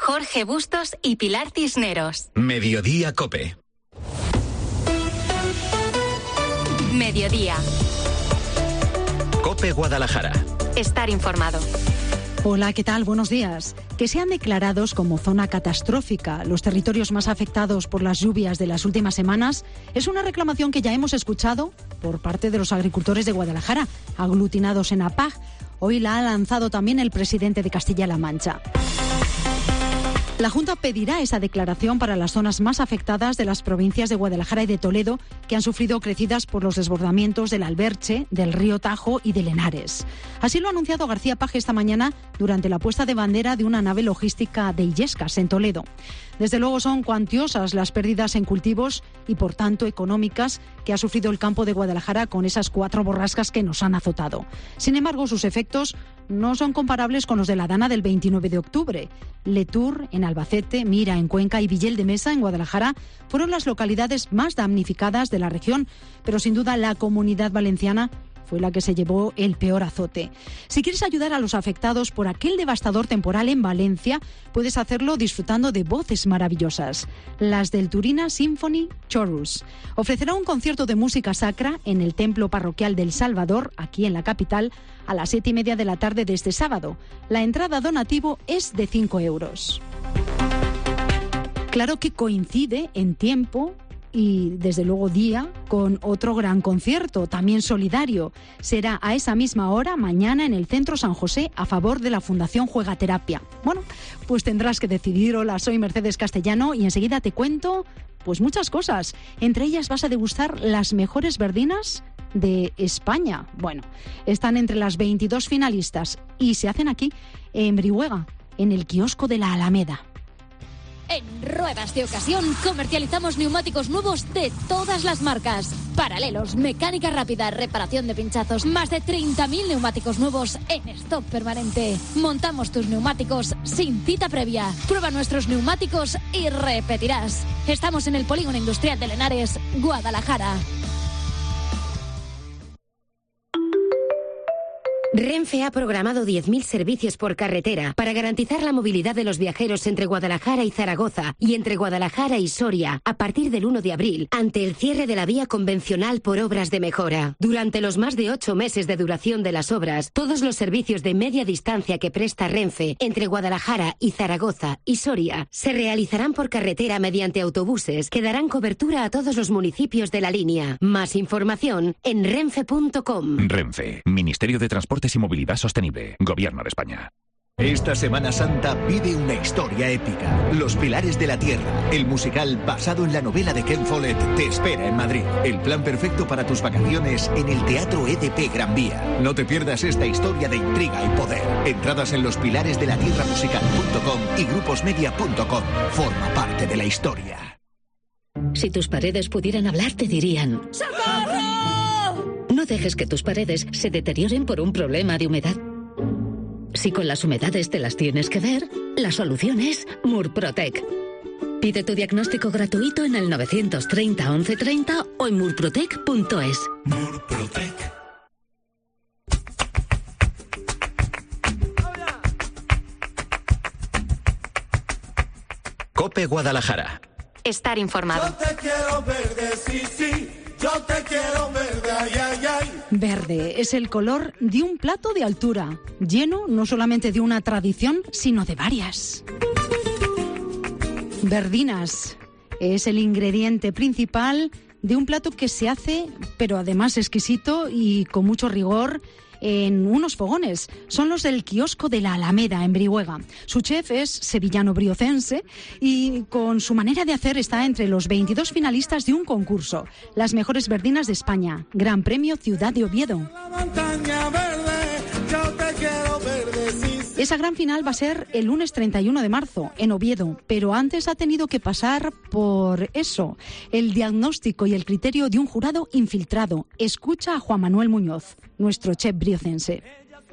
Jorge Bustos y Pilar Cisneros. Mediodía COPE. Mediodía. COPE Guadalajara. Estar informado. Hola, ¿qué tal? Buenos días. Que sean declarados como zona catastrófica los territorios más afectados por las lluvias de las últimas semanas es una reclamación que ya hemos escuchado por parte de los agricultores de Guadalajara, aglutinados en APAG. Hoy la ha lanzado también el presidente de Castilla-La Mancha. La Junta pedirá esa declaración para las zonas más afectadas de las provincias de Guadalajara y de Toledo, que han sufrido crecidas por los desbordamientos del Alberche, del río Tajo y del Henares. Así lo ha anunciado García Paje esta mañana durante la puesta de bandera de una nave logística de Illescas, en Toledo. Desde luego son cuantiosas las pérdidas en cultivos y, por tanto, económicas que ha sufrido el campo de Guadalajara con esas 4 borrascas que nos han azotado. Sin embargo, sus efectos no son comparables con los de la dana del 29 de octubre. Letur, en Albacete, Mira, en Cuenca y Villel de Mesa, en Guadalajara, fueron las localidades más damnificadas de la región, pero sin duda la Comunidad Valenciana fue la que se llevó el peor azote. Si quieres ayudar a los afectados por aquel devastador temporal en Valencia, puedes hacerlo disfrutando de voces maravillosas, las del Turina Symphony Chorus. Ofrecerá un concierto de música sacra en el Templo Parroquial del Salvador, aquí en la capital, a las 7:30 de la tarde de este sábado. La entrada donativo es de 5 euros. Claro que coincide en tiempo y, desde luego, día con otro gran concierto, también solidario. Será a esa misma hora, mañana, en el Centro San José, a favor de la Fundación Juegaterapia. Bueno, pues tendrás que decidir. Hola, soy Mercedes Castellano y enseguida te cuento pues muchas cosas. Entre ellas vas a degustar las mejores verdinas de España. Bueno, están entre las 22 finalistas y se hacen aquí, en Brihuega, en el kiosco de la Alameda. En Ruedas de Ocasión comercializamos neumáticos nuevos de todas las marcas. Paralelos, mecánica rápida, reparación de pinchazos, más de 30.000 neumáticos nuevos en stock permanente. Montamos tus neumáticos sin cita previa. Prueba nuestros neumáticos y repetirás. Estamos en el Polígono Industrial de Henares, Guadalajara. Renfe ha programado 10.000 servicios por carretera para garantizar la movilidad de los viajeros entre Guadalajara y Zaragoza y entre Guadalajara y Soria a partir del 1 de abril, ante el cierre de la vía convencional por obras de mejora. Durante los más de 8 meses de duración de las obras, todos los servicios de media distancia que presta Renfe entre Guadalajara y Zaragoza y Soria se realizarán por carretera mediante autobuses que darán cobertura a todos los municipios de la línea. Más información en renfe.com. Renfe, Ministerio de Transporte y Movilidad Sostenible, Gobierno de España. Esta Semana Santa vive una historia épica. Los Pilares de la Tierra, el musical basado en la novela de Ken Follett, te espera en Madrid. El plan perfecto para tus vacaciones en el Teatro EDP Gran Vía. No te pierdas esta historia de intriga y poder. Entradas en lospilaresdelatierramusical.com y gruposmedia.com. Forma parte de la historia. Si tus paredes pudieran hablar, te dirían: ¡socorro! No dejes que tus paredes se deterioren por un problema de humedad. Si con las humedades te las tienes que ver, la solución es Murprotec. Pide tu diagnóstico gratuito en el 930 1130 o en murprotec.es. Murprotec. COPE Guadalajara. Estar informado. Yo te quiero verde, sí, sí. Yo te quiero verde, ay, ay, ay. Verde es el color de un plato de altura, lleno no solamente de una tradición, sino de varias. Verdinas es el ingrediente principal de un plato que se hace, pero además exquisito y con mucho rigor, en unos fogones. Son los del kiosco de la Alameda, en Brihuega. Su chef es sevillano-briocense y con su manera de hacer está entre los 22 finalistas de un concurso, las mejores verdinas de España, Gran Premio Ciudad de Oviedo. Esa gran final va a ser el lunes 31 de marzo, en Oviedo, pero antes ha tenido que pasar por eso, el diagnóstico y el criterio de un jurado infiltrado. Escucha a Juan Manuel Muñoz, nuestro chef briocense.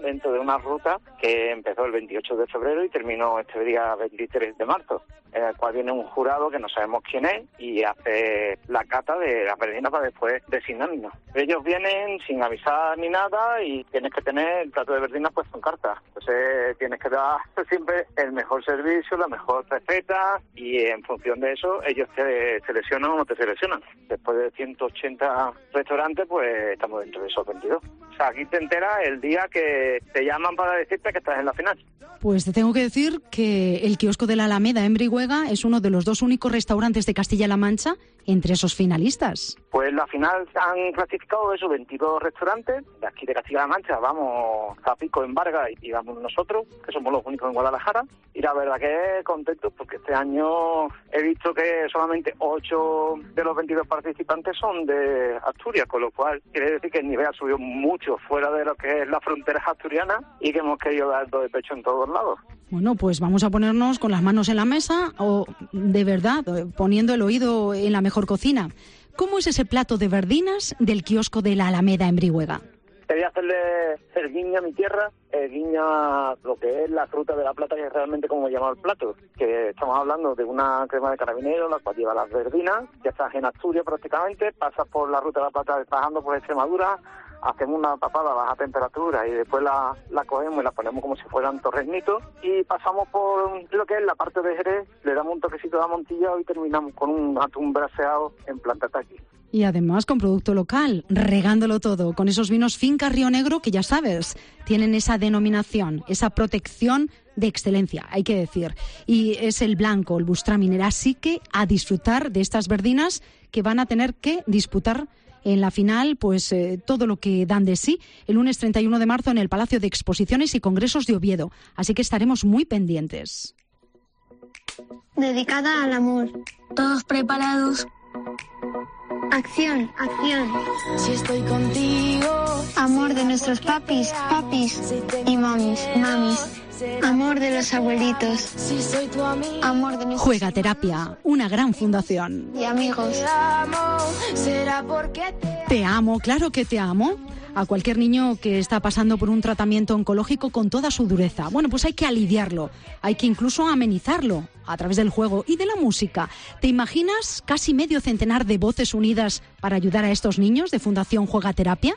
dentro de una ruta que empezó el 28 de febrero y terminó este día 23 de marzo, en el cual viene un jurado que no sabemos quién es y hace la cata de las verdinas para después designarnos. Ellos vienen sin avisar ni nada y tienes que tener el plato de verdinas puesto en carta. Entonces tienes que dar siempre el mejor servicio, la mejor receta y en función de eso ellos te seleccionan o no te seleccionan. Después de 180 restaurantes, pues estamos dentro de esos 22. O sea, aquí te enteras el día que te llaman para decirte que estás en la final. Pues te tengo que decir que el kiosco de la Alameda en Brihuega es uno de los 2 únicos restaurantes de Castilla-La Mancha entre esos finalistas. Pues en la final han clasificado esos 22 restaurantes. De aquí de Castilla-La Mancha vamos a Pico en Vargas y vamos nosotros, que somos los únicos en Guadalajara. Y la verdad que contentos porque este año he visto que solamente 8 de los 22 participantes son de Asturias, con lo cual quiere decir que el nivel ha subido mucho fuera de lo que es las fronteras asturianas y que hemos querido dar de pecho en todos lados. Bueno, pues vamos a ponernos con las manos en la mesa o, de verdad, poniendo el oído en la mejor cocina. ¿Cómo es ese plato de verdinas del kiosco de la Alameda en Brihuega? Quería hacerle el guiño a mi tierra, el guiño a lo que es la fruta de la plata, que es realmente como llama el plato. Que estamos hablando de una crema de carabinero, la cual lleva las verdinas, ya estás en Asturias prácticamente, pasas por la ruta de la plata bajando por Extremadura, hacemos una papada a baja temperatura y después la cogemos y la ponemos como si fueran torreznitos y pasamos por lo que es la parte de Jerez, le damos un toquecito de amontillado y terminamos con un atún braseado en planta taqui. Y además con producto local, regándolo todo, con esos vinos Finca Río Negro que ya sabes, tienen esa denominación, esa protección de excelencia, hay que decir. Y es el blanco, el Bustramin, así que a disfrutar de estas verdinas que van a tener que disputar en la final, pues todo lo que dan de sí el lunes 31 de marzo en el Palacio de Exposiciones y Congresos de Oviedo. Así que estaremos muy pendientes. Dedicada al amor. Todos preparados. Acción, acción. Si estoy contigo. Amor de nuestros papis, papis y mamis, mamis. Amor de los abuelitos. Si soy tu amigo. Amor de nuestros... Juegaterapia, una gran fundación. Y amigos. Te amo, será porque te amo, claro que te amo. A cualquier niño que está pasando por un tratamiento oncológico con toda su dureza. Bueno, pues hay que aliviarlo, hay que incluso amenizarlo a través del juego y de la música. ¿Te imaginas casi medio centenar de voces unidas para ayudar a estos niños de Fundación Juegaterapia?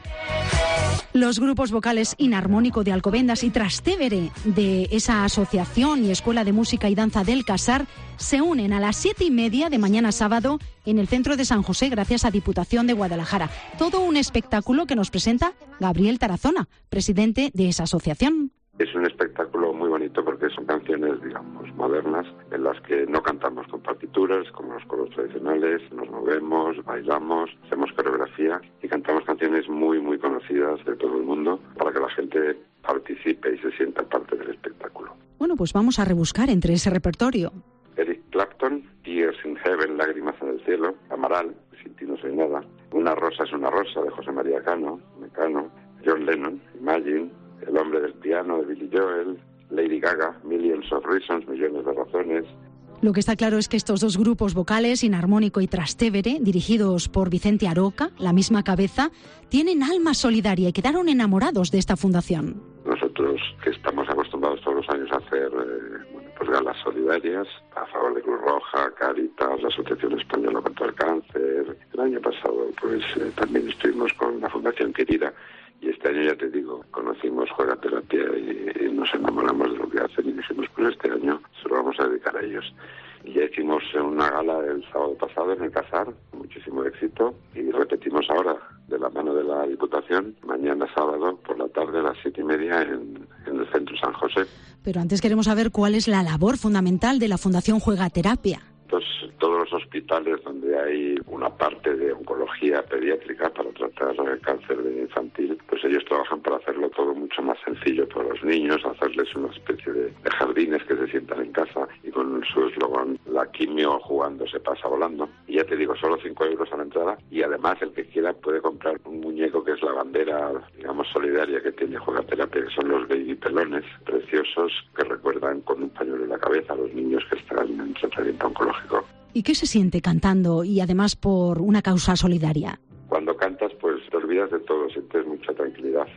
Los grupos vocales Inarmónico de Alcobendas y Trastevere de esa asociación y Escuela de Música y Danza del Casar se unen a las 7:30 de mañana sábado en el centro de San José gracias a Diputación de Guadalajara. Todo un espectáculo que nos presenta Gabriel Tarazona, presidente de esa asociación. Es un espectáculo muy bonito porque son canciones, digamos, modernas, en las que no cantamos con partituras, como los coros tradicionales, nos movemos, bailamos, hacemos coreografía y cantamos canciones muy, muy conocidas de todo el mundo para que la gente participe y se sienta parte del espectáculo. Bueno, pues vamos a rebuscar entre ese repertorio. Eric Clapton, Tears in Heaven, Lágrimas en el cielo, Amaral, Sin ti no soy nada, Una rosa es una rosa, de José María Cano, Mecano, John Lennon, Imagine, El hombre del piano, de Billy Joel, Lady Gaga, Millions of Reasons, Millones de razones. Lo que está claro es que estos dos grupos vocales, Inarmónico y Trastevere, dirigidos por Vicente Aroca, la misma cabeza, tienen alma solidaria y quedaron enamorados de esta fundación. Nosotros, que estamos acostumbrados todos los años a hacer pues galas solidarias a favor de Cruz Roja, Cáritas, la Asociación Española contra el Cáncer. El año pasado pues también estuvimos con la Fundación Querida. Y este año, ya te digo, conocimos Juegaterapia y nos enamoramos de lo que hacen y dijimos, pues este año se lo vamos a dedicar a ellos. Y ya hicimos una gala el sábado pasado en el Casar, muchísimo éxito, y repetimos ahora, de la mano de la Diputación, mañana sábado por la tarde a las 7:30 en el Centro San José. Pero antes queremos saber cuál es la labor fundamental de la Fundación Juegaterapia. Pues todos los hospitales donde hay una parte de oncología pediátrica para tratar el cáncer infantil, pues ellos trabajan para hacerlo todo mucho más sencillo para los niños, hacerles una especie de jardines que se sientan en casa y con su eslogan, la quimio jugando se pasa volando. Y ya te digo, solo 5 euros a la entrada y además el que quiera puede comprar un muñeco que es la bandera, digamos, solidaria que tiene Juegaterapia, que son los baby pelones preciosos que recuerdan con un pañuelo en la cabeza a los niños que están en tratamiento oncológico. ¿Y qué se siente cantando y además por una causa solidaria? Cuando cantas, pues te olvidas de todo, sientes mucha tranquilidad. Y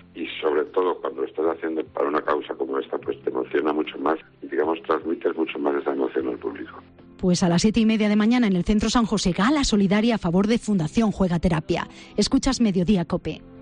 sobre todo cuando lo estás haciendo para una causa como esta, pues te emociona mucho más y, digamos, transmites mucho más esa emoción al público. Pues a las 7:30 de mañana en el Centro San José, gala solidaria a favor de Fundación Juegaterapia. Escuchas Mediodía COPE.